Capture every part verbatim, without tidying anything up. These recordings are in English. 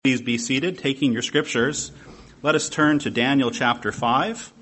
Please be seated, taking your scriptures. Let us turn to Daniel chapter five.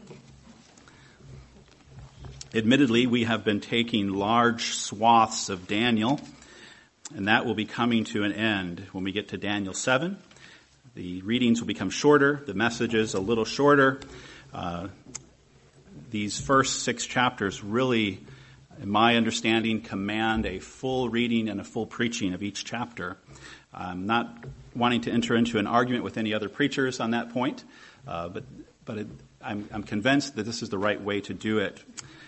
Admittedly, we have been taking large swaths of Daniel, and that will be coming to an end when we get to Daniel seven. The readings will become shorter, the messages a little shorter. Uh, these first six chapters really, in my understanding, command a full reading and a full preaching of each chapter. I'm not wanting to enter into an argument with any other preachers on that point, uh, but but it, I'm, I'm convinced that this is the right way to do it.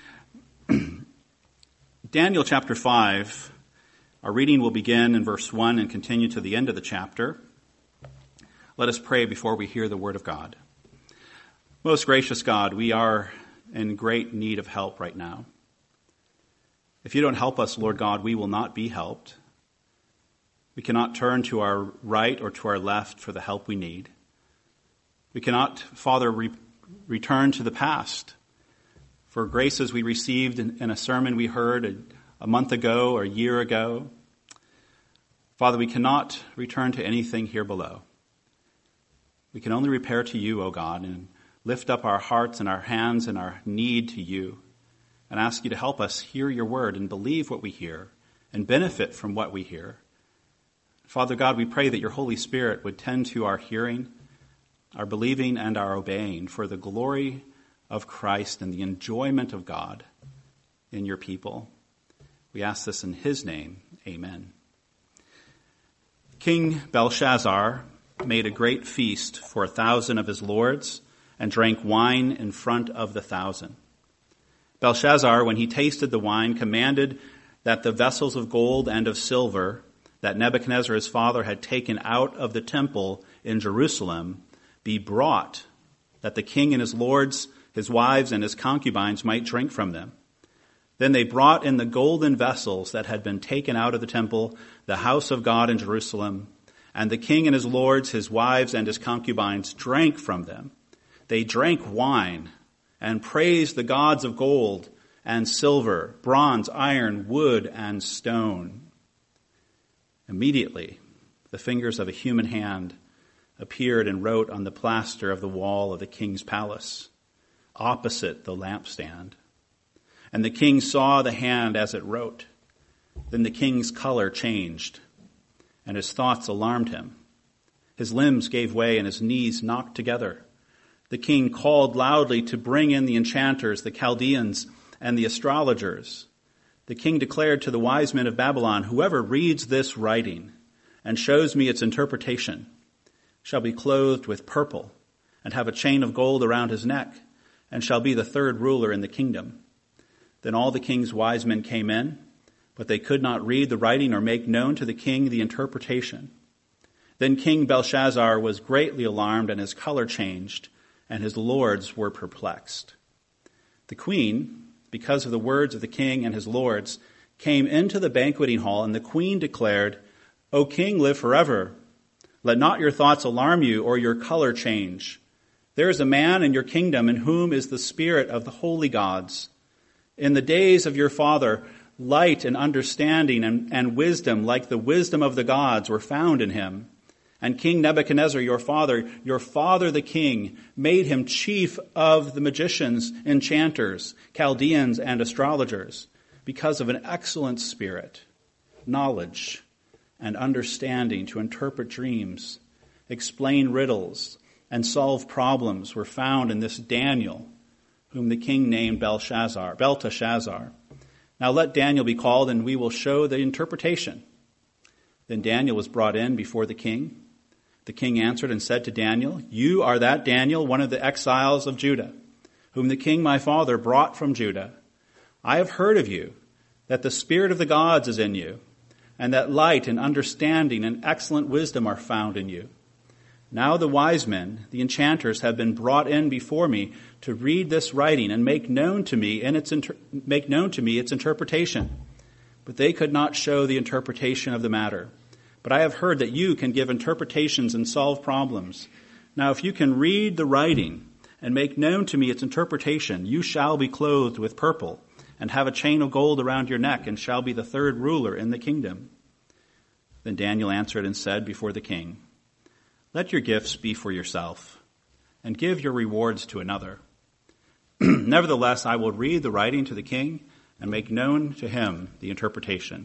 Daniel chapter five, our reading will begin in verse one and continue to the end of the chapter. Let us pray before we hear the word of God. Most gracious God, we are in great need of help right now. If you don't help us, Lord God, we will not be helped. We cannot turn to our right or to our left for the help we need. We cannot, Father, re- return to the past for graces we received in, in a sermon we heard a, a month ago or a year ago. Father, we cannot return to anything here below. We can only repair to you, O God, and lift up our hearts and our hands and our need to you and ask you to help us hear your word and believe what we hear and benefit from what we hear. Father God, we pray that your Holy Spirit would tend to our hearing, our believing, and our obeying for the glory of Christ and the enjoyment of God in your people. We ask this in his name. Amen. King Belshazzar made a great feast for a thousand of his lords and drank wine in front of the thousand. Belshazzar, when he tasted the wine, commanded that the vessels of gold and of silver that Nebuchadnezzar his father had taken out of the temple in Jerusalem be brought, that the king and his lords, his wives, and his concubines might drink from them. Then they brought in the golden vessels that had been taken out of the temple, the house of God in Jerusalem, and the king and his lords, his wives, and his concubines drank from them. They drank wine and praised the gods of gold and silver, bronze, iron, wood, and stone. Immediately, the fingers of a human hand appeared and wrote on the plaster of the wall of the king's palace, opposite the lampstand. And the king saw the hand as it wrote. Then the king's color changed, and his thoughts alarmed him. His limbs gave way, and his knees knocked together. The king called loudly to bring in the enchanters, the Chaldeans, and the astrologers. The king declared to the wise men of Babylon, whoever reads this writing and shows me its interpretation shall be clothed with purple and have a chain of gold around his neck and shall be the third ruler in the kingdom. Then all the king's wise men came in, but they could not read the writing or make known to the king the interpretation. Then King Belshazzar was greatly alarmed, and his color changed, and his lords were perplexed. The queen, because of the words of the king and his lords, came into the banqueting hall, and the queen declared, O king, live forever. Let not your thoughts alarm you or your color change. There is a man in your kingdom in whom is the spirit of the holy gods. In the days of your father, light and understanding and, and wisdom, like the wisdom of the gods, were found in him. And King Nebuchadnezzar, your father, your father the king, made him chief of the magicians, enchanters, Chaldeans, and astrologers, because of an excellent spirit, knowledge, and understanding to interpret dreams, explain riddles, and solve problems were found in this Daniel, whom the king named Belshazzar, Belteshazzar. Now let Daniel be called, and we will show the interpretation. Then Daniel was brought in before the king. The king answered and said to Daniel, You are that Daniel, one of the exiles of Judah, whom the king my father brought from Judah. I have heard of you, that the spirit of the gods is in you, and that light and understanding and excellent wisdom are found in you. Now the wise men, the enchanters, have been brought in before me to read this writing and make known to me in its inter- make known to me its interpretation. But they could not show the interpretation of the matter. But I have heard that you can give interpretations and solve problems. Now, if you can read the writing and make known to me its interpretation, you shall be clothed with purple and have a chain of gold around your neck and shall be the third ruler in the kingdom. Then Daniel answered and said before the king, Let your gifts be for yourself, and give your rewards to another. Nevertheless, I will read the writing to the king and make known to him the interpretation.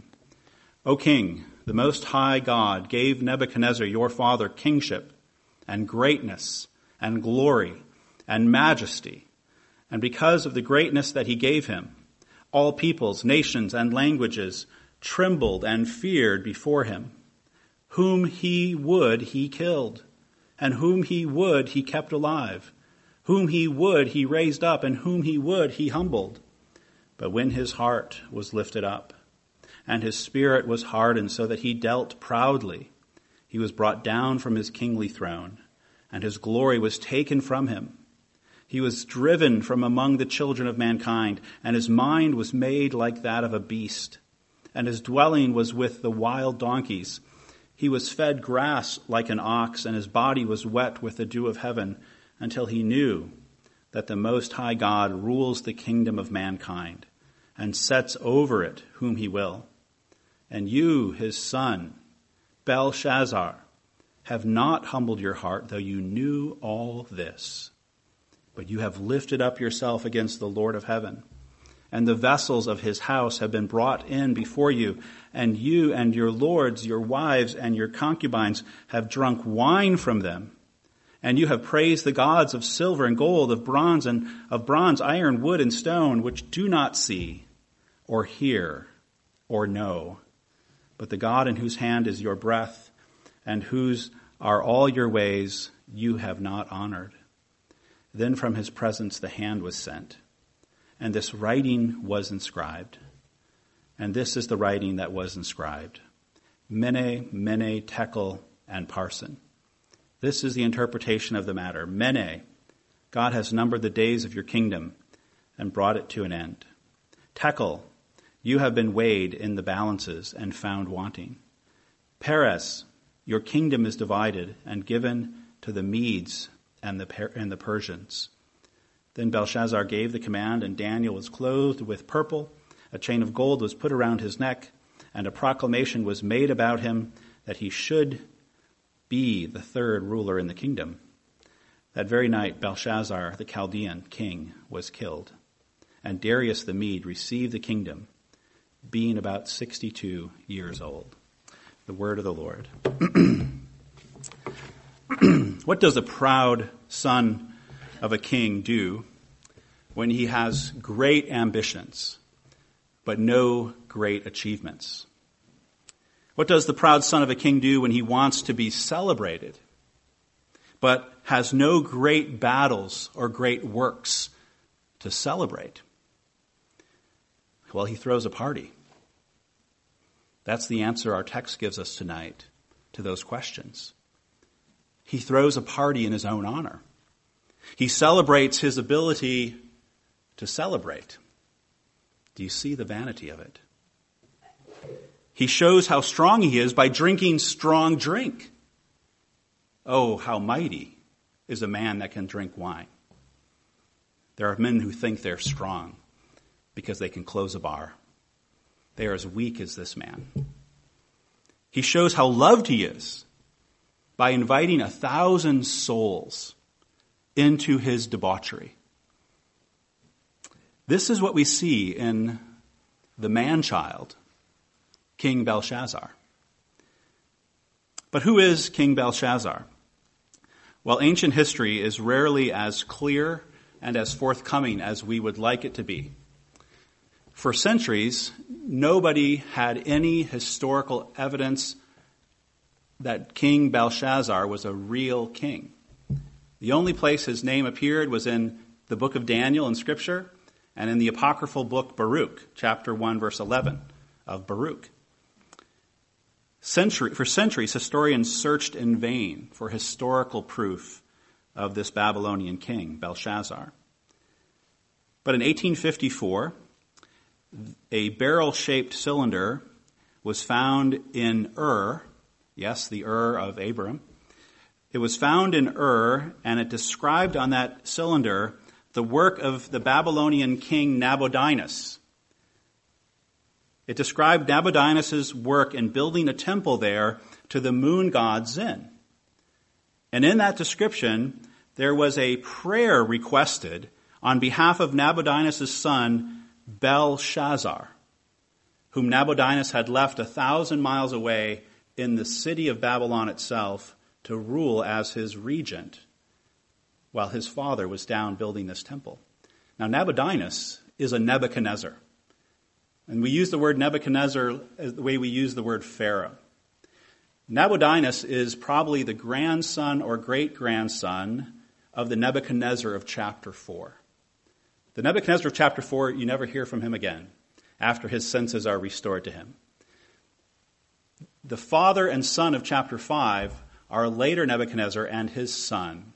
O king, the Most High God gave Nebuchadnezzar your father kingship and greatness and glory and majesty. And because of the greatness that he gave him, all peoples, nations, and languages trembled and feared before him. Whom he would, he killed, and whom he would, he kept alive. Whom he would, he raised up, and whom he would, he humbled. But when his heart was lifted up, and his spirit was hardened so that he dealt proudly, he was brought down from his kingly throne, and his glory was taken from him. He was driven from among the children of mankind, and his mind was made like that of a beast, and his dwelling was with the wild donkeys. He was fed grass like an ox, and his body was wet with the dew of heaven, until he knew that the Most High God rules the kingdom of mankind and sets over it whom he will. And you, his son, Belshazzar, have not humbled your heart, though you knew all this. But you have lifted up yourself against the Lord of heaven, and the vessels of his house have been brought in before you, and you and your lords, your wives, and your concubines have drunk wine from them. And you have praised the gods of silver and gold, of bronze and of bronze, iron, wood, and stone, which do not see or hear or know. But the God in whose hand is your breath, and whose are all your ways, you have not honored. Then from his presence the hand was sent, and this writing was inscribed. And this is the writing that was inscribed: Mene, Mene, Tekel, and Parsin. This is the interpretation of the matter. Mene, God has numbered the days of your kingdom and brought it to an end. Tekel, you have been weighed in the balances and found wanting. Peres, your kingdom is divided and given to the Medes and the, per- and the Persians. Then Belshazzar gave the command, and Daniel was clothed with purple. A chain of gold was put around his neck, and a proclamation was made about him that he should be the third ruler in the kingdom. That very night, Belshazzar, the Chaldean king, was killed, and Darius the Mede received the kingdom, being about sixty-two years old. The word of the Lord. What does a proud son of a king do when he has great ambitions, but no great achievements? What does the proud son of a king do when he wants to be celebrated, but has no great battles or great works to celebrate? Well, he throws a party. That's the answer our text gives us tonight to those questions. He throws a party in his own honor. He celebrates his ability to celebrate. Do you see the vanity of it? He shows how strong he is by drinking strong drink. Oh, how mighty is a man that can drink wine. There are men who think they're strong because they can close a bar. They are as weak as this man. He shows how loved he is by inviting a thousand souls into his debauchery. This is what we see in the man-child, King Belshazzar. But who is King Belshazzar? Well, ancient history is rarely as clear and as forthcoming as we would like it to be. For centuries, nobody had any historical evidence that King Belshazzar was a real king. The only place his name appeared was in the book of Daniel in Scripture and in the apocryphal book Baruch, chapter one, verse eleven of Baruch. Century, for centuries, historians searched in vain for historical proof of this Babylonian king, Belshazzar. But in eighteen fifty-four, a barrel-shaped cylinder was found in Ur, yes, the Ur of Abram. It was found in Ur, and it described on that cylinder the work of the Babylonian king Nabonidus. It described Nabonidus' work in building a temple there to the moon god Zin. And in that description, there was a prayer requested on behalf of Nabonidus' son, Belshazzar, whom Nabonidus had left a thousand miles away in the city of Babylon itself to rule as his regent, while his father was down building this temple. Now, Nabonidus is a Nebuchadnezzar. And we use the word Nebuchadnezzar as the way we use the word Pharaoh. Nabonidus is probably the grandson or great-grandson of the Nebuchadnezzar of chapter four. The Nebuchadnezzar of chapter four, you never hear from him again after his senses are restored to him. The father and son of chapter five are later Nebuchadnezzar and his son.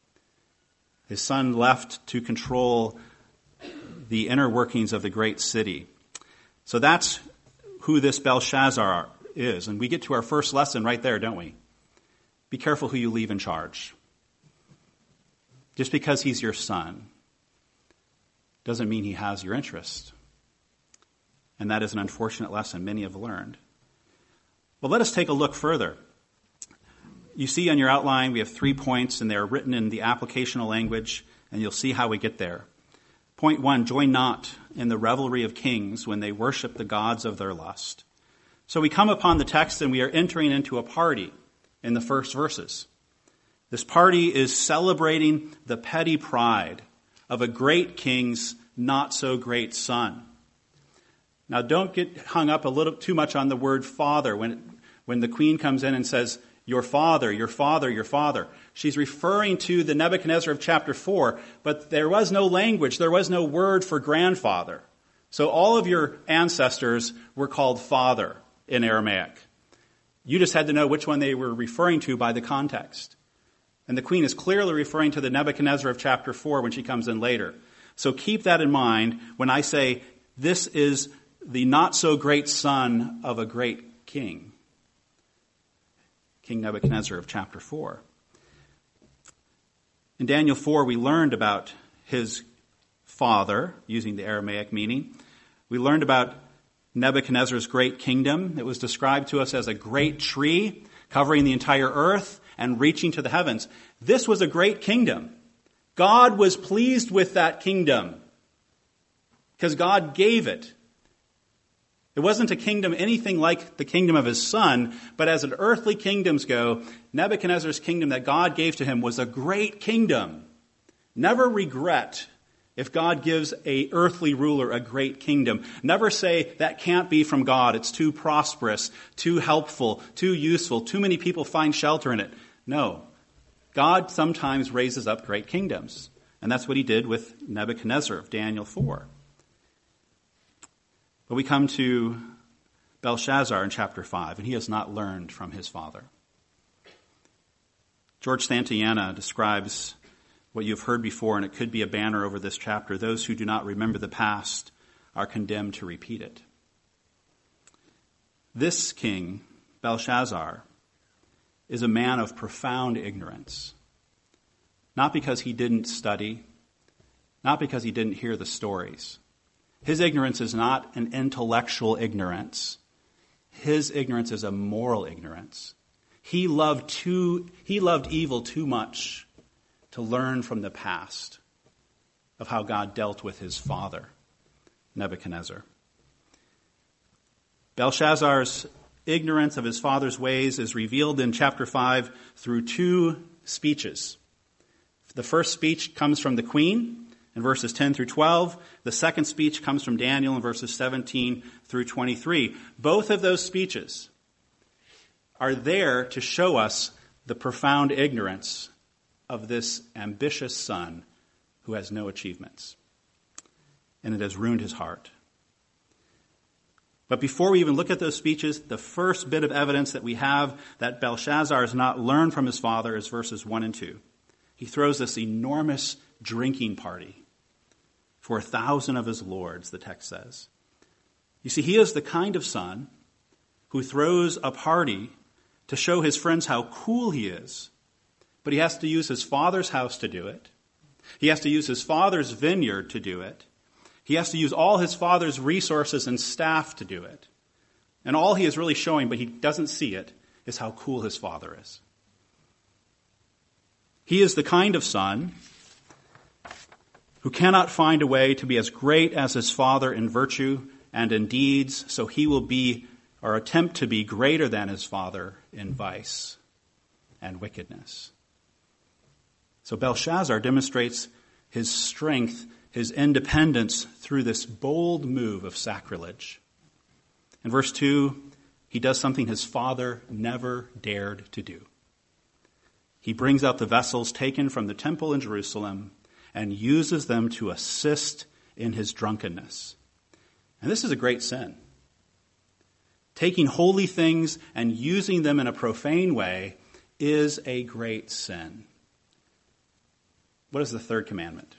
His son left to control the inner workings of the great city. So that's who this Belshazzar is. And we get to our first lesson right there, don't we? Be careful who you leave in charge. Just because he's your son doesn't mean he has your interest. And that is an unfortunate lesson many have learned. But let us take a look further. You see on your outline we have three points, and they're written in the applicational language, and you'll see how we get there. Point one, join not in the revelry of kings when they worship the gods of their lust. So we come upon the text and we are entering into a party in the first verses. This party is celebrating the petty pride of a great king's not so great son. Now don't get hung up a little too much on the word father when, when the queen comes in and says, your father, your father, your father. She's referring to the Nebuchadnezzar of chapter four, but there was no language, there was no word for grandfather. So all of your ancestors were called father in Aramaic. You just had to know which one they were referring to by the context. And the queen is clearly referring to the Nebuchadnezzar of chapter four when she comes in later. So keep that in mind when I say this is the not so great son of a great king. King Nebuchadnezzar of chapter four. In Daniel four, we learned about his father, using the Aramaic meaning. We learned about Nebuchadnezzar's great kingdom. It was described to us as a great tree covering the entire earth and reaching to the heavens. This was a great kingdom. God was pleased with that kingdom because God gave it. It wasn't a kingdom anything like the kingdom of his son, but as an earthly kingdoms go, Nebuchadnezzar's kingdom that God gave to him was a great kingdom. Never regret if God gives a earthly ruler a great kingdom. Never say that can't be from God. It's too prosperous, too helpful, too useful. Too many people find shelter in it. No. God sometimes raises up great kingdoms. And that's what he did with Nebuchadnezzar of Daniel four. But we come to Belshazzar in chapter five, and he has not learned from his father. George Santayana describes what you've heard before, and it could be a banner over this chapter. Those who do not remember the past are condemned to repeat it. This king, Belshazzar, is a man of profound ignorance. Not because he didn't study, not because he didn't hear the stories. His ignorance is not an intellectual ignorance. His ignorance is a moral ignorance. He loved too, he loved evil too much to learn from the past of how God dealt with his father, Nebuchadnezzar. Belshazzar's ignorance of his father's ways is revealed in chapter five through two speeches. The first speech comes from the queen in verses ten through twelve. The second speech comes from Daniel in verses seventeen through twenty-three. Both of those speeches are there to show us the profound ignorance of this ambitious son who has no achievements. And it has ruined his heart. But before we even look at those speeches, the first bit of evidence that we have that Belshazzar has not learned from his father is verses one and two. He throws this enormous drinking party for a thousand of his lords, the text says. You see, he is the kind of son who throws a party to show his friends how cool he is. But he has to use his father's house to do it. He has to use his father's vineyard to do it. He has to use all his father's resources and staff to do it. And all he is really showing, but he doesn't see it, is how cool his father is. He is the kind of son who cannot find a way to be as great as his father in virtue and in deeds, so he will be, or attempt to be, greater than his father in vice and wickedness. So Belshazzar demonstrates his strength, his independence through this bold move of sacrilege. In verse two, he does something his father never dared to do. He brings out the vessels taken from the temple in Jerusalem and uses them to assist in his drunkenness. And this is a great sin. Taking holy things and using them in a profane way is a great sin. What is the third commandment?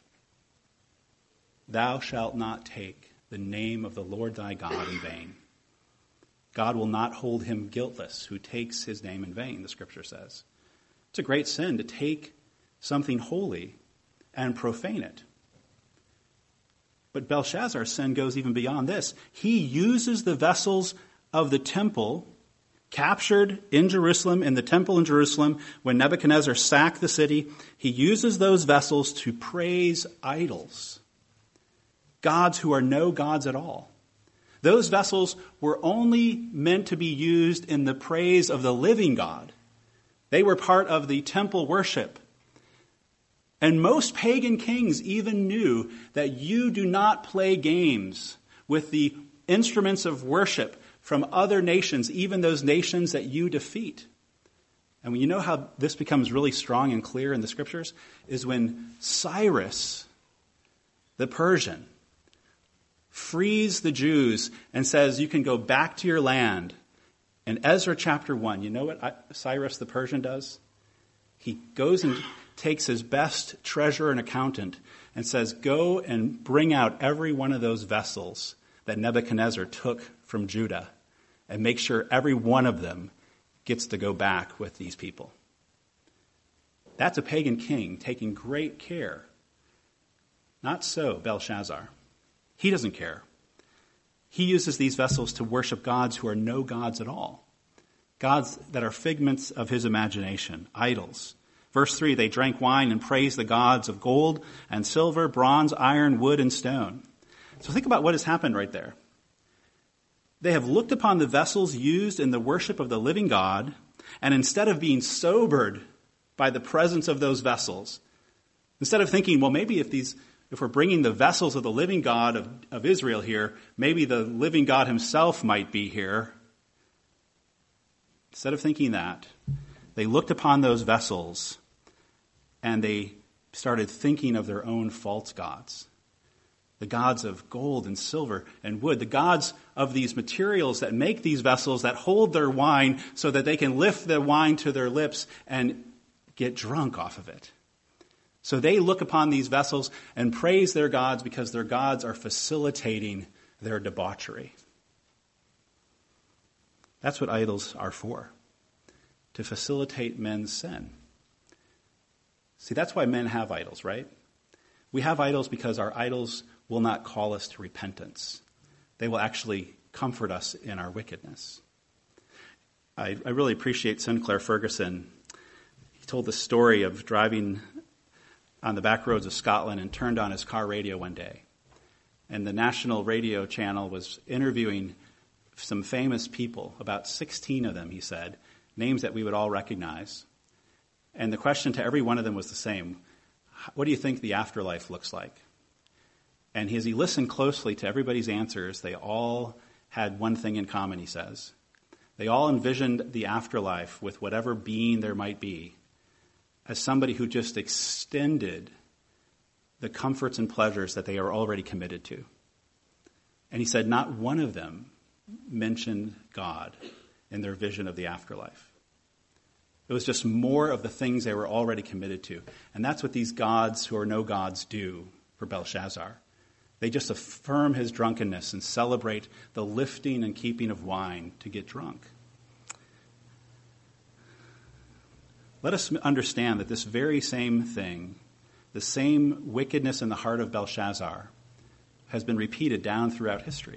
Thou shalt not take the name of the Lord thy God in vain. God will not hold him guiltless who takes his name in vain, the scripture says. It's a great sin to take something holy and profane it. But Belshazzar's sin goes even beyond this. He uses the vessels of the temple captured in Jerusalem, in the temple in Jerusalem, when Nebuchadnezzar sacked the city. He uses those vessels to praise idols, gods who are no gods at all. Those vessels were only meant to be used in the praise of the living God. They were part of the temple worship. And most pagan kings even knew that you do not play games with the instruments of worship from other nations, even those nations that you defeat. And you know how this becomes really strong and clear in the scriptures is when Cyrus, the Persian, frees the Jews and says, you can go back to your land. In Ezra chapter one, you know what Cyrus the Persian does? He goes and takes his best treasurer and accountant and says, go and bring out every one of those vessels that Nebuchadnezzar took from Judah and make sure every one of them gets to go back with these people. That's a pagan king taking great care. Not so Belshazzar. He doesn't care. He uses these vessels to worship gods who are no gods at all. Gods that are figments of his imagination, idols. Verse three, they drank wine and praised the gods of gold and silver, bronze, iron, wood, and stone. So think about what has happened right there. They have looked upon the vessels used in the worship of the living God, and instead of being sobered by the presence of those vessels, instead of thinking, well, maybe if these If we're bringing the vessels of the living God of, of Israel here, maybe the living God himself might be here. Instead of thinking that, they looked upon those vessels and they started thinking of their own false gods. The gods of gold and silver and wood. The gods of these materials that make these vessels that hold their wine so that they can lift the wine to their lips and get drunk off of it. So they look upon these vessels and praise their gods because their gods are facilitating their debauchery. That's what idols are for, to facilitate men's sin. See, that's why men have idols, right? We have idols because our idols will not call us to repentance. They will actually comfort us in our wickedness. I, I really appreciate Sinclair Ferguson. He told the story of driving on the back roads of Scotland and turned on his car radio one day. And the national radio channel was interviewing some famous people, about sixteen of them, he said, names that we would all recognize. And the question to every one of them was the same. What do you think the afterlife looks like? And as he listened closely to everybody's answers, they all had one thing in common, he says. They all envisioned the afterlife with whatever being there might be as somebody who just extended the comforts and pleasures that they are already committed to. And he said not one of them mentioned God in their vision of the afterlife. It was just more of the things they were already committed to. And that's what these gods who are no gods do for Belshazzar. They just affirm his drunkenness and celebrate the lifting and keeping of wine to get drunk. Let us understand that this very same thing, the same wickedness in the heart of Belshazzar, has been repeated down throughout history.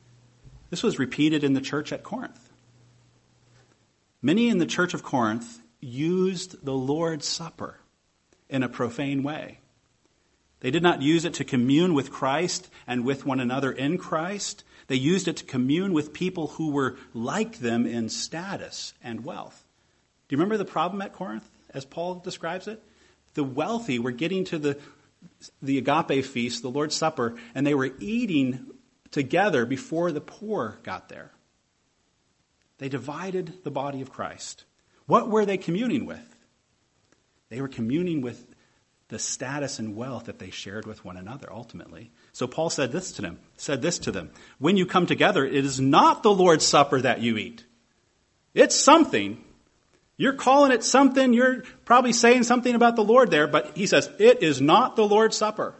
This was repeated in the church at Corinth. Many in the church of Corinth used the Lord's Supper in a profane way. They did not use it to commune with Christ and with one another in Christ. They used it to commune with people who were like them in status and wealth. Do you remember the problem at Corinth, as Paul describes it? The wealthy were getting to the, the agape feast, the Lord's Supper, and they were eating together before the poor got there. They divided the body of Christ. What were they communing with? They were communing with the status and wealth that they shared with one another ultimately. So Paul said this to them, said this to them, when you come together, it is not the Lord's Supper that you eat. It's something. You're calling it something. You're probably saying something about the Lord there, but he says, it is not the Lord's Supper.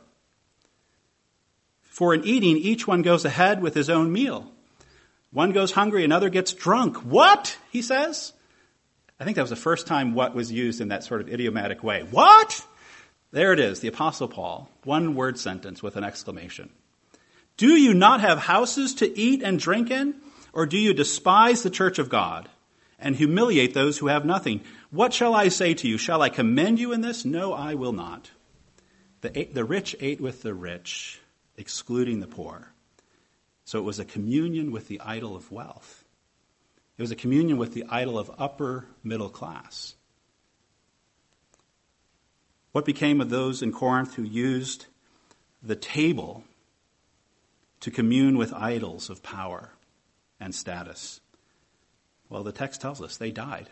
For in eating, each one goes ahead with his own meal. One goes hungry, another gets drunk. What? He says. I think that was the first time what was used in that sort of idiomatic way. What? There it is, the Apostle Paul. One word sentence with an exclamation. Do you not have houses to eat and drink in? Or do you despise the church of God and humiliate those who have nothing? What shall I say to you? Shall I commend you in this? No, I will not. The, the rich ate with the rich, excluding the poor. So it was a communion with the idol of wealth. It was a communion with the idol of upper middle class. What became of those in Corinth who used the table to commune with idols of power and status? Well, the text tells us they died.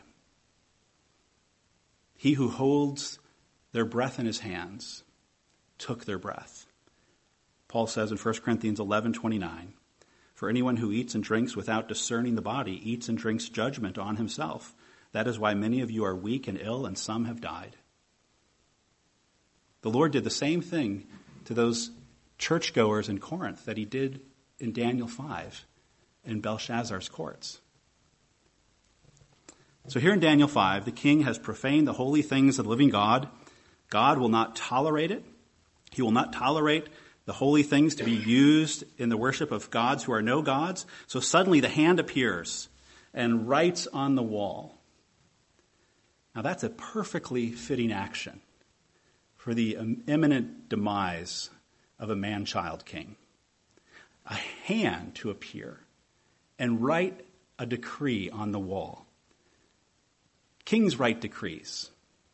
He who holds their breath in his hands took their breath. Paul says in First Corinthians eleven twenty-nine, for anyone who eats and drinks without discerning the body eats and drinks judgment on himself. That is why many of you are weak and ill, and some have died. The Lord did the same thing to those churchgoers in Corinth that he did in Daniel five in Belshazzar's courts. So here in Daniel five, the king has profaned the holy things of the living God. God will not tolerate it. He will not tolerate the holy things to be used in the worship of gods who are no gods. So suddenly the hand appears and writes on the wall. Now that's a perfectly fitting action for the imminent demise of a man-child king. A hand to appear and write a decree on the wall. Kings write decrees.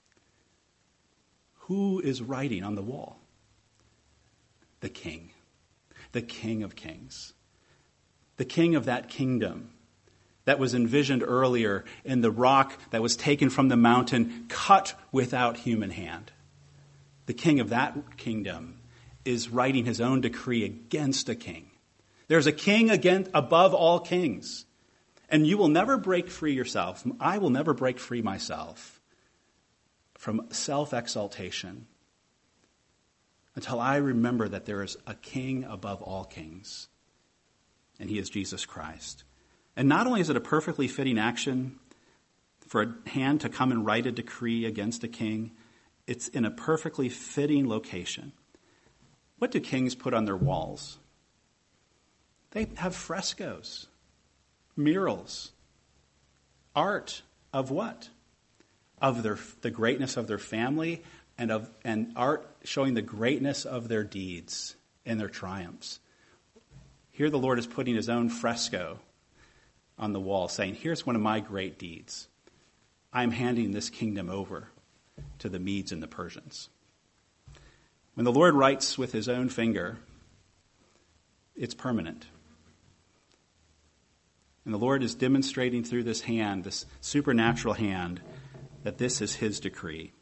Who is writing on the wall? The king. The King of Kings. The king of that kingdom that was envisioned earlier in the rock that was taken from the mountain, cut without human hand. The king of that kingdom is writing his own decree against a king. There's a king against, above all kings. And you will never break free yourself. I will never break free myself from self-exaltation until I remember that there is a king above all kings, and he is Jesus Christ. And not only is it a perfectly fitting action for a hand to come and write a decree against a king, it's in a perfectly fitting location. What do kings put on their walls? They have frescoes, murals, art of what? Of their the greatness of their family, and of and art showing the greatness of their deeds and their triumphs. Here the Lord is putting his own fresco on the wall, saying, here's one of my great deeds. I'm handing this kingdom over to the Medes and the Persians. When the Lord writes with his own finger, it's permanent. And the Lord is demonstrating through this hand, this supernatural hand, that this is his decree.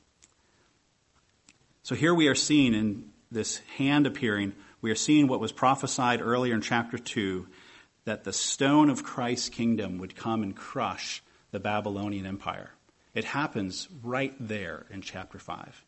So here we are seeing in this hand appearing, we are seeing what was prophesied earlier in chapter two, that the stone of Christ's kingdom would come and crush the Babylonian Empire. It happens right there in chapter five.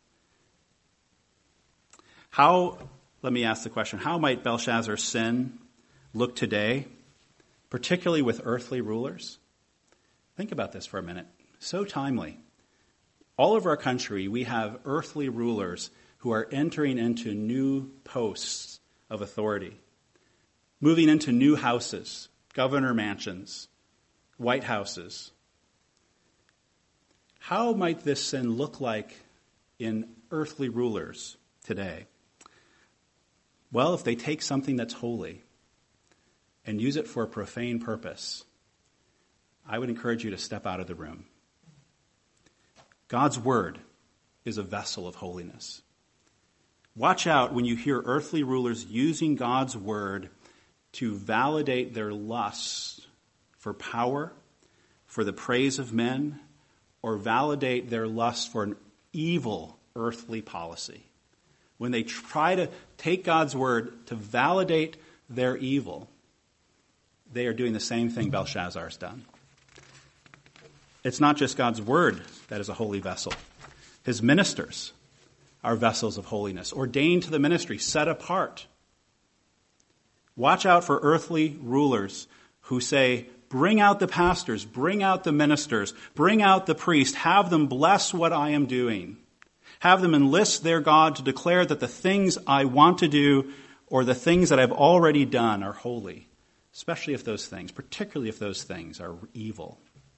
How, let me ask the question, how might Belshazzar's sin look today, particularly with earthly rulers? Think about this for a minute. So timely. All over our country, we have earthly rulers who are entering into new posts of authority, moving into new houses, governor mansions, White Houses. How might this sin look like in earthly rulers today? Well, if they take something that's holy and use it for a profane purpose, I would encourage you to step out of the room. God's word is a vessel of holiness. Watch out when you hear earthly rulers using God's word to validate their lust for power, for the praise of men, or validate their lust for an evil earthly policy. When they try to take God's word to validate their evil, they are doing the same thing Belshazzar's done. It's not just God's word that is a holy vessel. His ministers are vessels of holiness, ordained to the ministry, set apart. Watch out for earthly rulers who say, bring out the pastors, bring out the ministers, bring out the priest, have them bless what I am doing. Have them enlist their God to declare that the things I want to do or the things that I've already done are holy, especially if those things, particularly if those things are evil.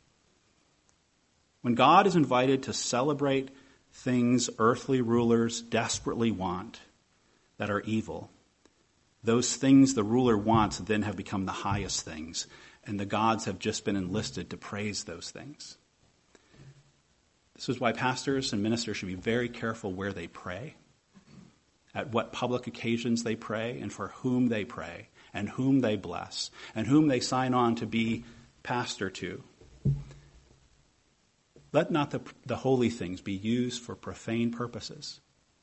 When God is invited to celebrate things earthly rulers desperately want that are evil, those things the ruler wants then have become the highest things, and the gods have just been enlisted to praise those things. This is why pastors and ministers should be very careful where they pray, at what public occasions they pray, and for whom they pray, and whom they bless, and whom they sign on to be pastor to. Let not the, the holy things be used for profane purposes.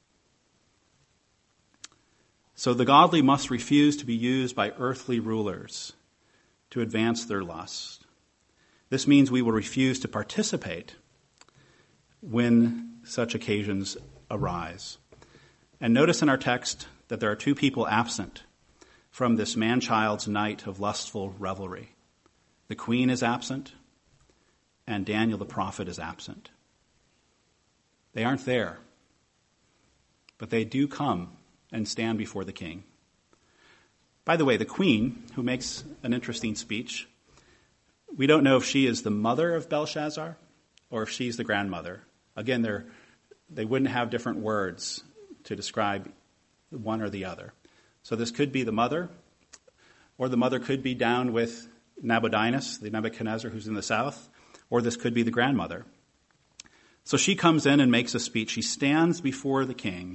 So the godly must refuse to be used by earthly rulers to advance their lust. This means we will refuse to participate when such occasions arise. And notice in our text that there are two people absent from this man-child's night of lustful revelry. The queen is absent, and Daniel the prophet is absent. They aren't there, but they do come and stand before the king. By the way, the queen, who makes an interesting speech, we don't know if she is the mother of Belshazzar or if she's the grandmother. Again, they're, they wouldn't have different words to describe one or the other. So this could be the mother, or the mother could be down with Nabonidus, the Nebuchadnezzar who's in the south, or this could be the grandmother. So she comes in and makes a speech. She stands before the king.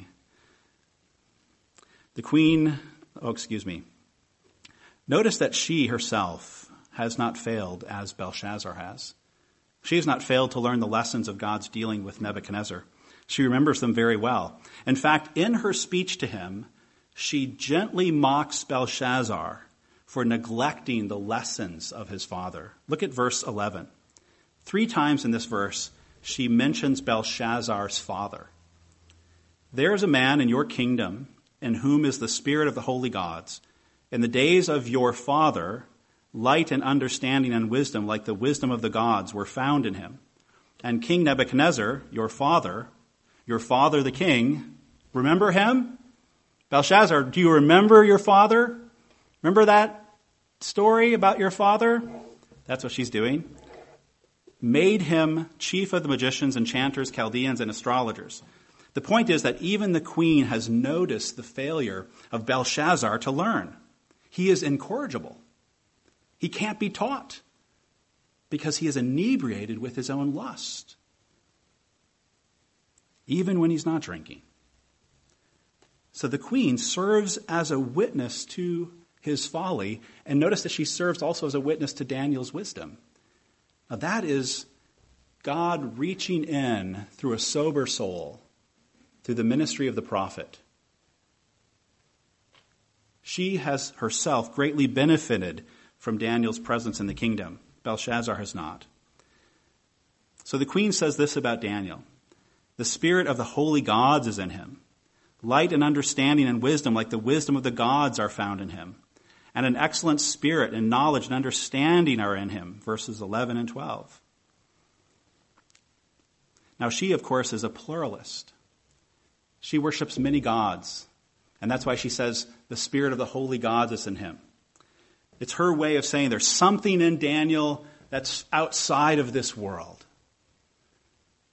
The queen, oh, excuse me. Notice that she herself has not failed as Belshazzar has. She has not failed to learn the lessons of God's dealing with Nebuchadnezzar. She remembers them very well. In fact, in her speech to him, she gently mocks Belshazzar for neglecting the lessons of his father. Look at verse eleven. Three times in this verse, she mentions Belshazzar's father. There is a man in your kingdom in whom is the spirit of the holy gods. In the days of your father, light and understanding and wisdom, like the wisdom of the gods, were found in him. And King Nebuchadnezzar, your father, your father the king, remember him? Belshazzar, do you remember your father? Remember that story about your father? That's what she's doing. Made him chief of the magicians, enchanters, Chaldeans, and astrologers. The point is that even the queen has noticed the failure of Belshazzar to learn. He is incorrigible. He can't be taught because he is inebriated with his own lust, even when he's not drinking. So the queen serves as a witness to his folly, and notice that she serves also as a witness to Daniel's wisdom. Now that is God reaching in through a sober soul, through the ministry of the prophet. She has herself greatly benefited from Daniel's presence in the kingdom. Belshazzar has not. So the queen says this about Daniel. The spirit of the holy gods is in him. Light and understanding and wisdom, like the wisdom of the gods, are found in him. And an excellent spirit and knowledge and understanding are in him. Verses eleven and twelve. Now she, of course, is a pluralist. She worships many gods. And that's why she says the spirit of the holy gods is in him. It's her way of saying there's something in Daniel that's outside of this world.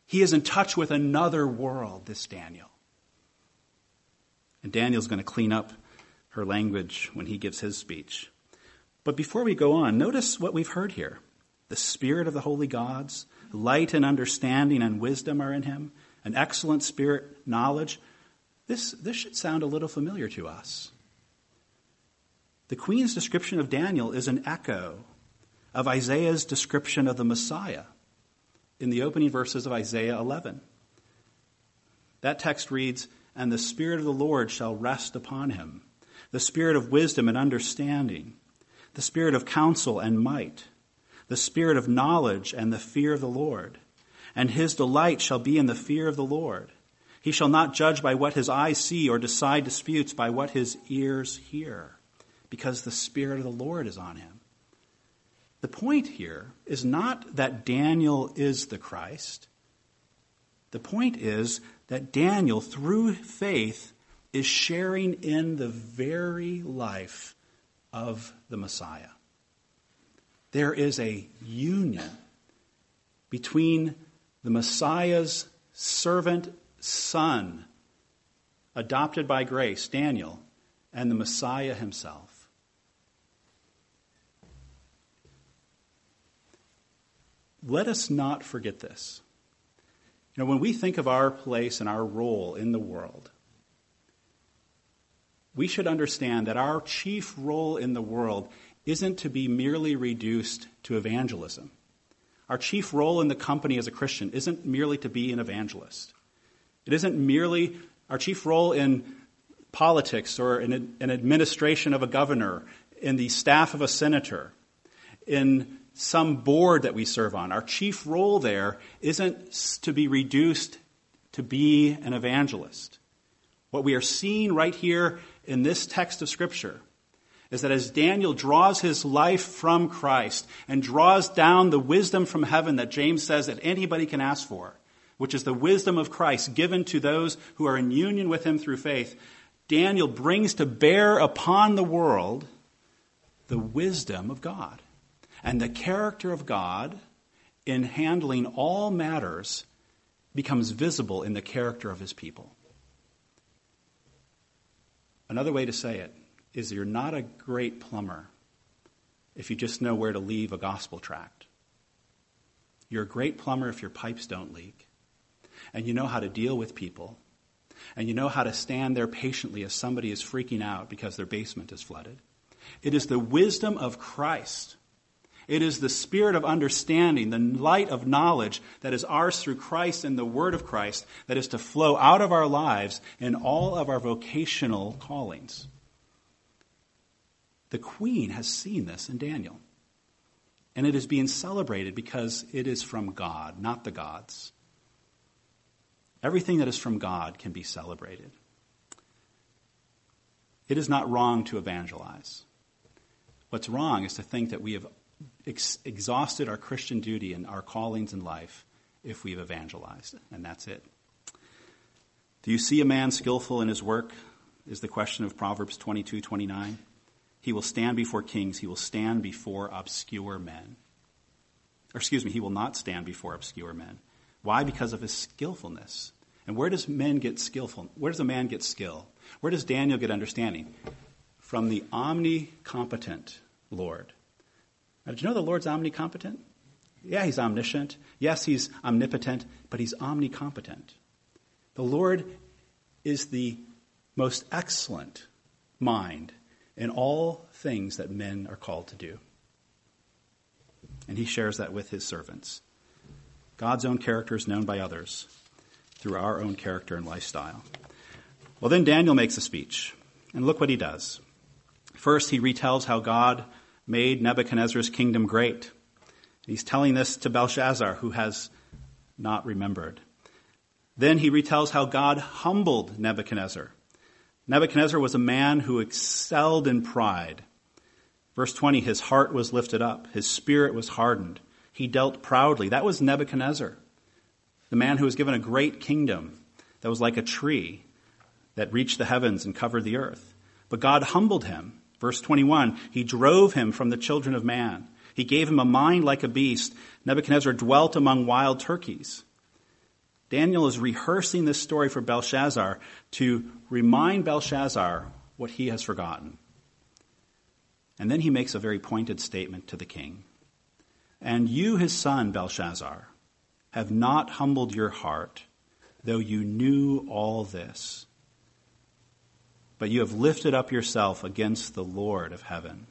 He is in touch with another world, this Daniel. And Daniel's going to clean up her language when he gives his speech. But before we go on, notice what we've heard here. The spirit of the holy gods, light and understanding and wisdom are in him, an excellent spirit, knowledge. This, this should sound a little familiar to us. The queen's description of Daniel is an echo of Isaiah's description of the Messiah in the opening verses of Isaiah eleven. That text reads, "And the Spirit of the Lord shall rest upon him, the spirit of wisdom and understanding, the spirit of counsel and might, the spirit of knowledge and the fear of the Lord. And his delight shall be in the fear of the Lord. He shall not judge by what his eyes see or decide disputes by what his ears hear, because the Spirit of the Lord is on him." The point here is not that Daniel is the Christ. The point is that Daniel, through faith, is sharing in the very life of the Messiah. There is a union between the Messiah's servant son, adopted by grace, Daniel, and the Messiah himself. Let us not forget this. You know, when we think of our place and our role in the world, we should understand that our chief role in the world isn't to be merely reduced to evangelism. Our chief role in the company as a Christian isn't merely to be an evangelist. It isn't merely our chief role in politics or in an administration of a governor, in the staff of a senator, in some board that we serve on. Our chief role there isn't to be reduced to be an evangelist. What we are seeing right here in this text of Scripture is that as Daniel draws his life from Christ and draws down the wisdom from heaven that James says that anybody can ask for, which is the wisdom of Christ given to those who are in union with him through faith, Daniel brings to bear upon the world the wisdom of God. And the character of God in handling all matters becomes visible in the character of his people. Another way to say it is you're not a great plumber if you just know where to leave a gospel tract. You're a great plumber if your pipes don't leak, and you know how to deal with people, and you know how to stand there patiently as somebody is freaking out because their basement is flooded. It is the wisdom of Christ. It is the spirit of understanding, the light of knowledge that is ours through Christ and the word of Christ that is to flow out of our lives in all of our vocational callings. The queen has seen this in Daniel. And it is being celebrated because it is from God, not the gods. Everything that is from God can be celebrated. It is not wrong to evangelize. What's wrong is to think that we have ex- exhausted our Christian duty and our callings in life if we've evangelized, and that's it. Do you see a man skillful in his work? Is the question of Proverbs twenty-two twenty-nine. He will stand before kings. He will stand before obscure men. Or excuse me, he will not stand before obscure men. Why? Because of his skillfulness. And where does men get skillful? Where does a man get skill? Where does Daniel get understanding? From the omnicompetent Lord. Now, did you know the Lord's omnicompetent? Yeah, he's omniscient. Yes, he's omnipotent, but he's omnicompetent. The Lord is the most excellent mind in all things that men are called to do. And he shares that with his servants. God's own character is known by others through our own character and lifestyle. Well, then Daniel makes a speech. And look what he does. First, he retells how God made Nebuchadnezzar's kingdom great. He's telling this to Belshazzar, who has not remembered. Then he retells how God humbled Nebuchadnezzar. Nebuchadnezzar was a man who excelled in pride. Verse twenty, his heart was lifted up. His spirit was hardened. He dealt proudly. That was Nebuchadnezzar, the man who was given a great kingdom that was like a tree that reached the heavens and covered the earth. But God humbled him. Verse twenty-one, he drove him from the children of man. He gave him a mind like a beast. Nebuchadnezzar dwelt among wild turkeys. Daniel is rehearsing this story for Belshazzar to remind Belshazzar what he has forgotten. And then he makes a very pointed statement to the king. And you, his son, Belshazzar, have not humbled your heart, though you knew all this. But you have lifted up yourself against the Lord of heaven.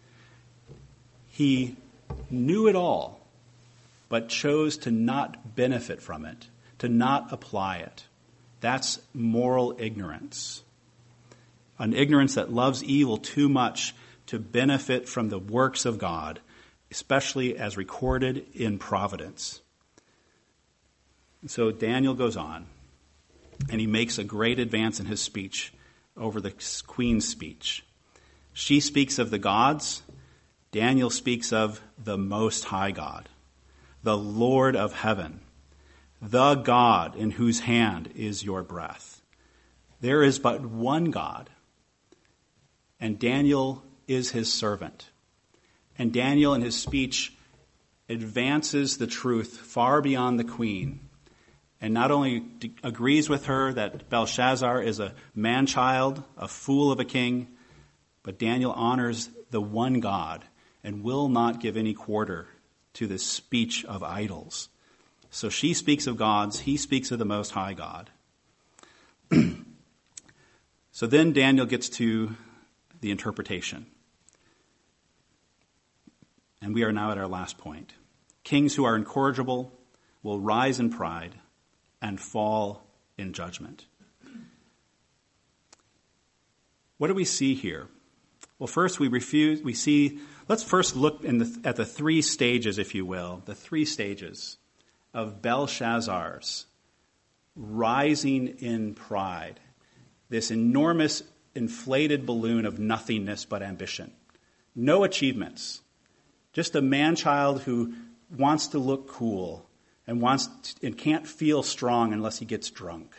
He knew it all, but chose to not benefit from it, to not apply it. That's moral ignorance. An ignorance that loves evil too much to benefit from the works of God, especially as recorded in providence. And so Daniel goes on, and he makes a great advance in his speech over the queen's speech. She speaks of the gods. Daniel speaks of the Most High God, the Lord of heaven, the God in whose hand is your breath. There is but one God, and Daniel is his servant. And Daniel in his speech advances the truth far beyond the queen, and not only d- agrees with her that Belshazzar is a man-child, a fool of a king, but Daniel honors the one God and will not give any quarter to this speech of idols. So she speaks of gods, he speaks of the Most High God. So then Daniel gets to the interpretation. And we are now at our last point. Kings who are incorrigible will rise in pride and fall in judgment. What do we see here? Well, first we refuse, we see, let's first look in the, at the three stages, if you will, the three stages of Belshazzar's rising in pride, this enormous inflated balloon of nothingness but ambition. No achievements. Just a man-child who wants to look cool and wants to, and can't feel strong unless he gets drunk.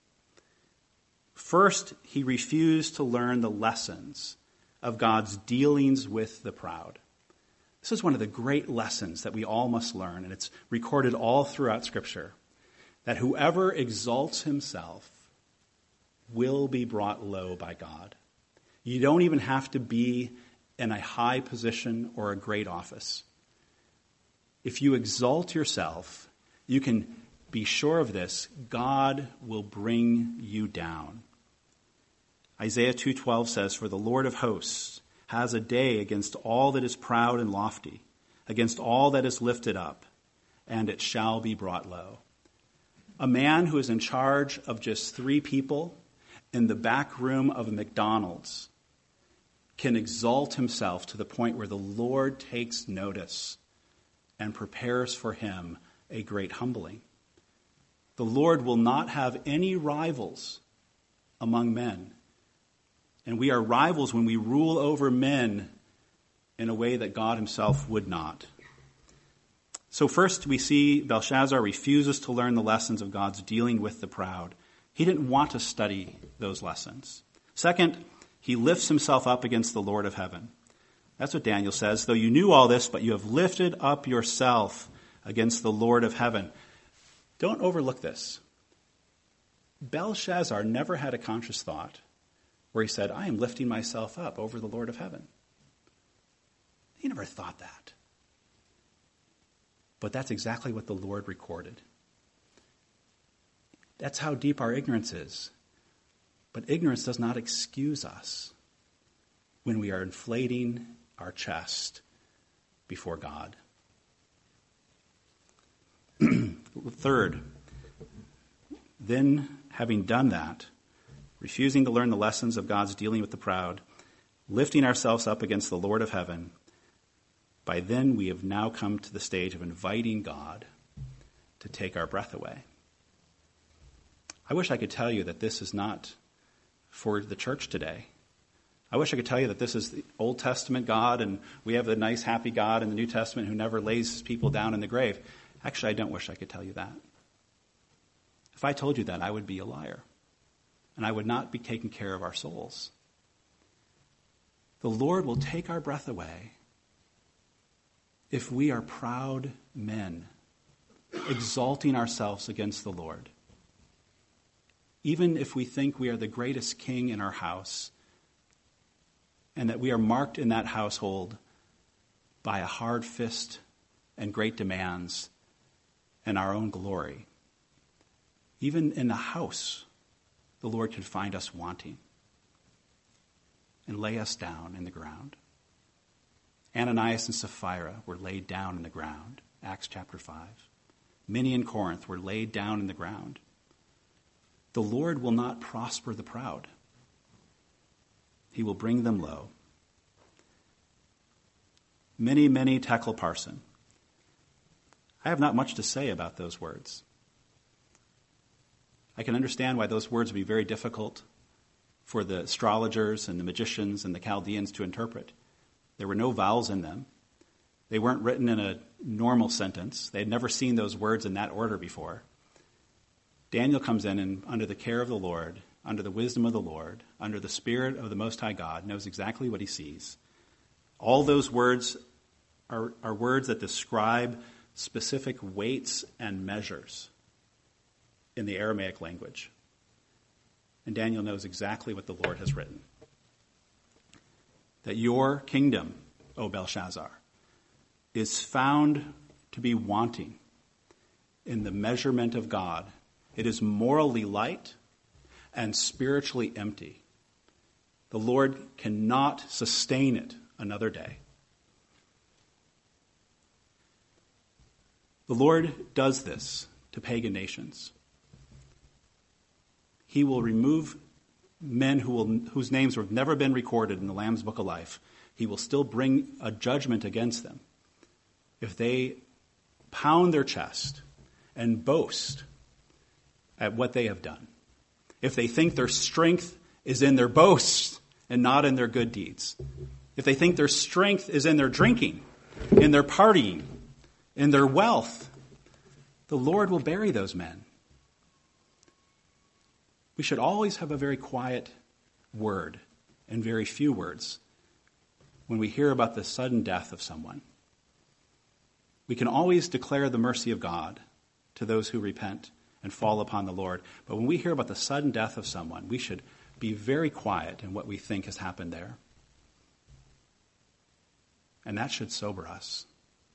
First, he refused to learn the lessons of God's dealings with the proud. This is one of the great lessons that we all must learn, and it's recorded all throughout Scripture, that whoever exalts himself will be brought low by God. You don't even have to be in a high position or a great office. If you exalt yourself, you can be sure of this, God will bring you down. Isaiah two twelve says, "For the Lord of hosts has a day against all that is proud and lofty, against all that is lifted up, and it shall be brought low." A man who is in charge of just three people in the back room of a McDonald's can exalt himself to the point where the Lord takes notice and prepares for him a great humbling. The Lord will not have any rivals among men. And we are rivals when we rule over men in a way that God himself would not. So first we see Belshazzar refuses to learn the lessons of God's dealing with the proud. He didn't want to study those lessons. Second, he lifts himself up against the Lord of heaven. That's what Daniel says. Though you knew all this, but you have lifted up yourself against the Lord of heaven. Don't overlook this. Belshazzar never had a conscious thought where he said, I am lifting myself up over the Lord of heaven. He never thought that. But that's exactly what the Lord recorded. That's how deep our ignorance is. But ignorance does not excuse us when we are inflating our chest before God. Third, then having done that, refusing to learn the lessons of God's dealing with the proud, lifting ourselves up against the Lord of heaven, by then we have now come to the stage of inviting God to take our breath away. I wish I could tell you that this is not for the church today. I wish I could tell you that this is the Old Testament God and we have the nice, happy God in the New Testament who never lays people down in the grave. Actually, I don't wish I could tell you that. If I told you that, I would be a liar. And I would not be taking care of our souls. The Lord will take our breath away if we are proud men exalting ourselves against the Lord. Even if we think we are the greatest king in our house, and that we are marked in that household by a hard fist and great demands and our own glory, even in the house, the Lord can find us wanting and lay us down in the ground. Ananias and Sapphira were laid down in the ground, Acts chapter five. Many in Corinth were laid down in the ground. The Lord will not prosper the proud. He will bring them low. Many, many Tekel Parson. I have not much to say about those words. I can understand why those words would be very difficult for the astrologers and the magicians and the Chaldeans to interpret. There were no vowels in them. They weren't written in a normal sentence. They had never seen those words in that order before. Daniel comes in and, under the care of the Lord, under the wisdom of the Lord, under the Spirit of the Most High God, knows exactly what he sees. All those words are, are words that describe specific weights and measures in the Aramaic language. And Daniel knows exactly what the Lord has written. That your kingdom, O Belshazzar, is found to be wanting in the measurement of God. It is morally light and spiritually empty. The Lord cannot sustain it another day. The Lord does this to pagan nations. He will remove men who will, whose names have never been recorded in the Lamb's Book of Life. He will still bring a judgment against them if they pound their chest and boast at what they have done. If they think their strength is in their boasts and not in their good deeds. If they think their strength is in their drinking, in their partying, in their wealth, the Lord will bury those men. We should always have a very quiet word and very few words when we hear about the sudden death of someone. We can always declare the mercy of God to those who repent and fall upon the Lord. But when we hear about the sudden death of someone, we should be very quiet in what we think has happened there. And that should sober us.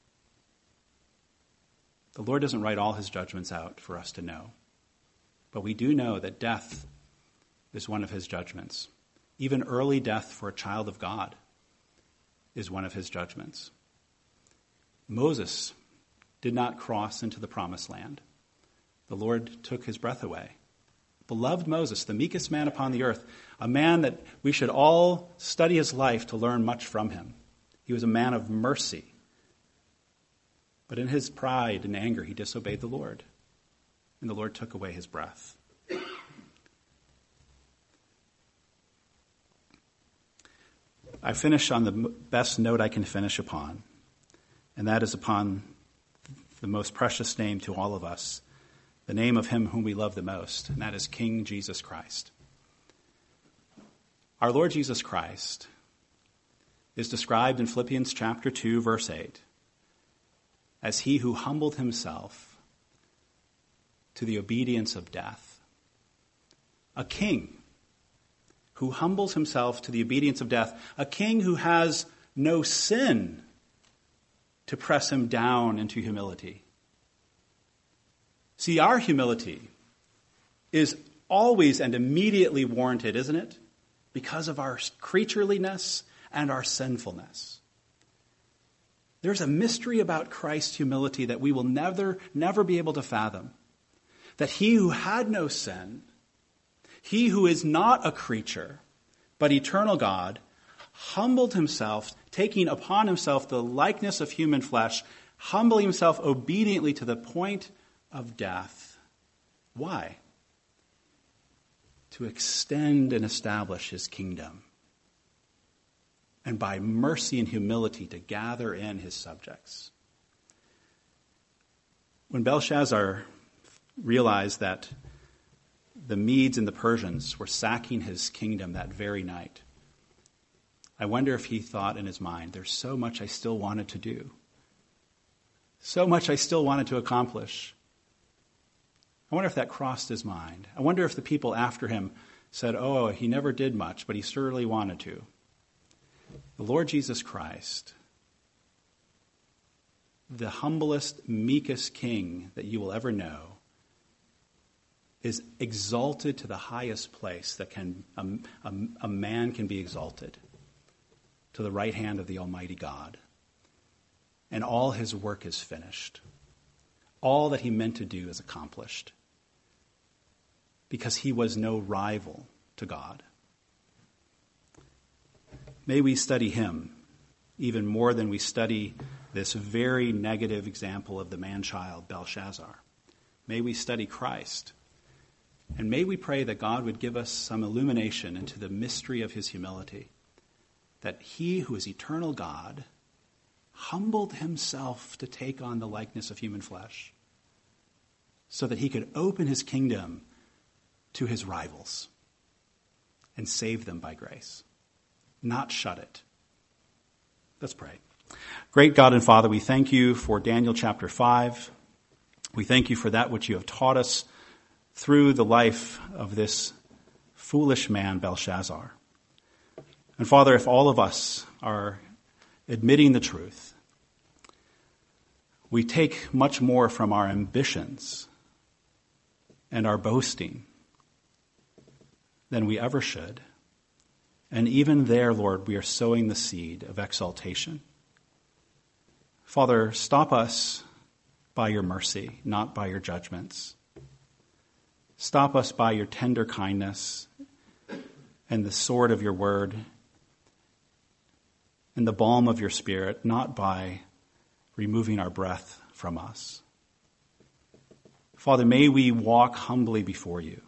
The Lord doesn't write all his judgments out for us to know. But we do know that death is one of his judgments. Even early death for a child of God is one of his judgments. Moses did not cross into the promised land. The Lord took his breath away. Beloved Moses, the meekest man upon the earth, a man that we should all study his life to learn much from him. He was a man of mercy. But in his pride and anger, he disobeyed the Lord. And the Lord took away his breath. I finish on the best note I can finish upon, and that is upon the most precious name to all of us, the name of him whom we love the most, and that is King Jesus Christ. Our Lord Jesus Christ is described in Philippians chapter two, verse eight, as he who humbled himself to the obedience of death. A king who humbles himself to the obedience of death. A king who has no sin to press him down into humility. See, our humility is always and immediately warranted, isn't it? Because of our creatureliness and our sinfulness. There's a mystery about Christ's humility that we will never, never be able to fathom. That he who had no sin, he who is not a creature, but eternal God, humbled himself, taking upon himself the likeness of human flesh, humbling himself obediently to the point of death. Why? To extend and establish his kingdom. And by mercy and humility to gather in his subjects. When Belshazzar realized that the Medes and the Persians were sacking his kingdom that very night, I wonder if he thought in his mind, there's so much I still wanted to do. So much I still wanted to accomplish. I wonder if that crossed his mind. I wonder if the people after him said, oh, he never did much, but he certainly wanted to. The Lord Jesus Christ, the humblest, meekest king that you will ever know, is exalted to the highest place that can a, a, a man can be exalted, to the right hand of the Almighty God. And all his work is finished. All that he meant to do is accomplished. Because he was no rival to God. May we study him even more than we study this very negative example of the man-child Belshazzar. May we study Christ. And may we pray that God would give us some illumination into the mystery of his humility. That he who is eternal God humbled himself to take on the likeness of human flesh so that he could open his kingdom to his rivals and save them by grace, not shut it. Let's pray. Great God and Father, we thank you for Daniel chapter five. We thank you for that which you have taught us through the life of this foolish man, Belshazzar. And Father, if all of us are admitting the truth, we take much more from our ambitions and our boasting than we ever should. And even there, Lord, we are sowing the seed of exaltation. Father, stop us by your mercy, not by your judgments. Stop us by your tender kindness and the sword of your word and the balm of your Spirit, not by removing our breath from us. Father, may we walk humbly before you.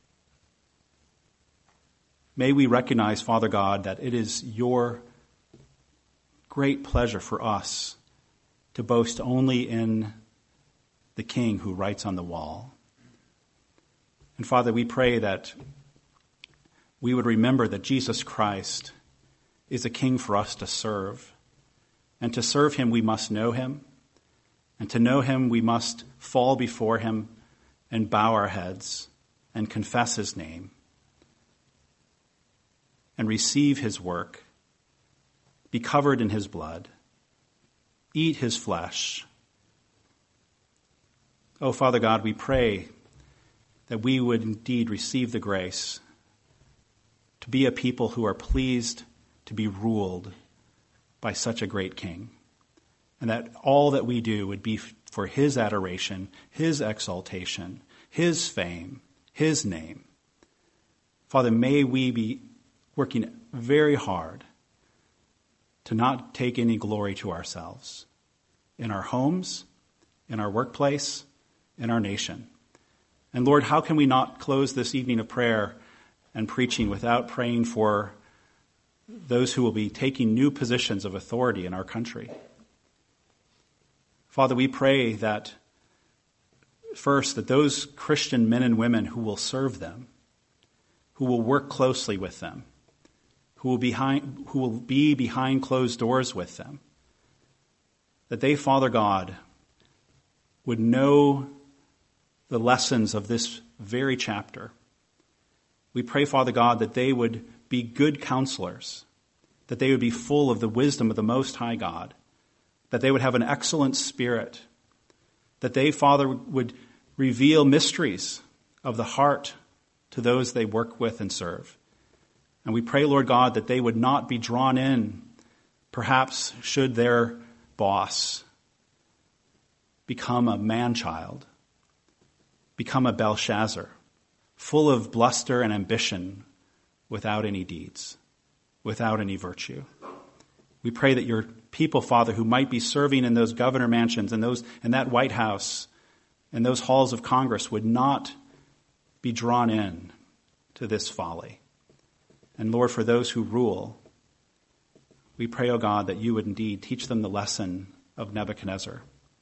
May we recognize, Father God, that it is your great pleasure for us to boast only in the King who writes on the wall. And Father, we pray that we would remember that Jesus Christ is a king for us to serve. And to serve him, we must know him. And to know him, we must fall before him and bow our heads and confess his name and receive his work, be covered in his blood, eat his flesh. Oh, Father God, we pray that we would indeed receive the grace to be a people who are pleased to be ruled by such a great king, and that all that we do would be for his adoration, his exaltation, his fame, his name. Father, may we be working very hard to not take any glory to ourselves in our homes, in our workplace, in our nation. And Lord, how can we not close this evening of prayer and preaching without praying for those who will be taking new positions of authority in our country? Father, we pray that first, that those Christian men and women who will serve them, who will work closely with them, who will, behind, who will be behind closed doors with them, that they, Father God, would know the lessons of this very chapter. We pray, Father God, that they would be good counselors, that they would be full of the wisdom of the Most High God, that they would have an excellent spirit, that they, Father, would reveal mysteries of the heart to those they work with and serve. And we pray, Lord God, that they would not be drawn in, perhaps should their boss become a man-child, become a Belshazzar, full of bluster and ambition without any deeds, without any virtue. We pray that your people, Father, who might be serving in those governor mansions and those in that White House and those halls of Congress would not be drawn in to this folly. And Lord, for those who rule, we pray, O God, that you would indeed teach them the lesson of Nebuchadnezzar,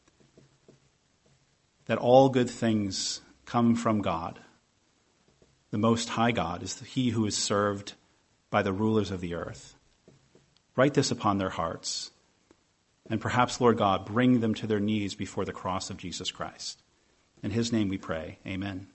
that all good things come from God. The Most High God is he who is served by the rulers of the earth. Write this upon their hearts, And perhaps, Lord God, bring them to their knees before the cross of Jesus Christ. In his name we pray. Amen.